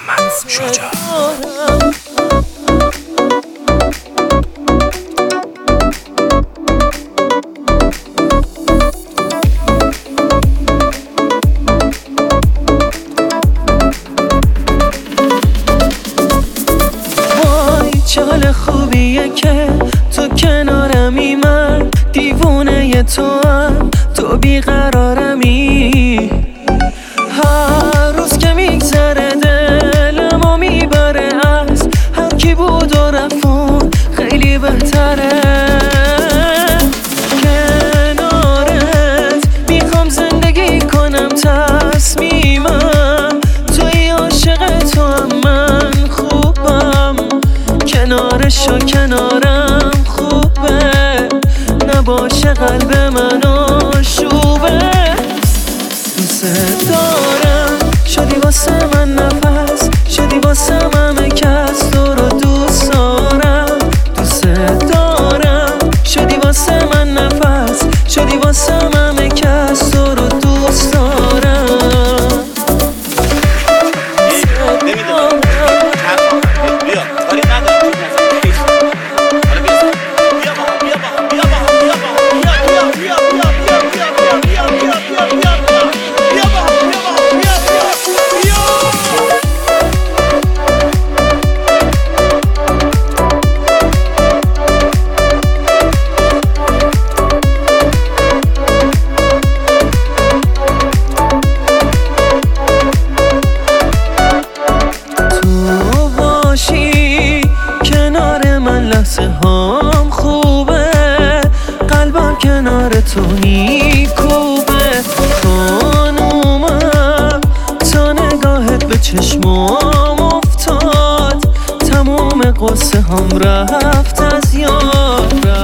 محمد شجاع. چه حال خوبیه که تو کنارمی، من دیوونه تو هم، تو بیقرارمی. هر روز که میگذره دلمو میبره، از هر کی بود و رفت خیلی بهتره. کنارت میخوام زندگی کنم، تصمیمم توی عاشق تو هم، من خوبم کنارش و کنارم خوبه، نباشه قلب منو شوبه. دوست دارم شدی واسه من نفس، شدی واسه همه کس تو رو دوست دارم. دوست دارم شدی واسه من نفس، شدی واسه همه کس تو رو دوست دارم. لحظه هام خوبه، قلبم کنار تو میکوبه. خانومم تا نگاهت به چشمام افتاد، تموم قصه هم رفت از یاد.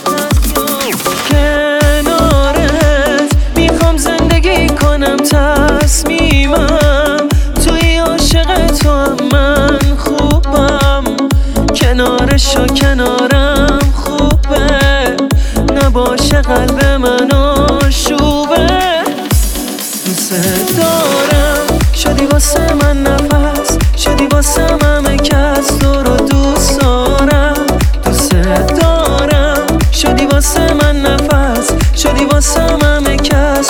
کنارت میخوام زندگی کنم، تصمیمم توی عاشق تو هم، من خوبم کنارش و کنارم خوبه، نباشه قلب منو شوبه. دوست دارم شدی واسه من نفس، شدی واسه همه کس تو رو دوست دارم. دوست دارم شدی واسه من نفس، شدی واسه همه کس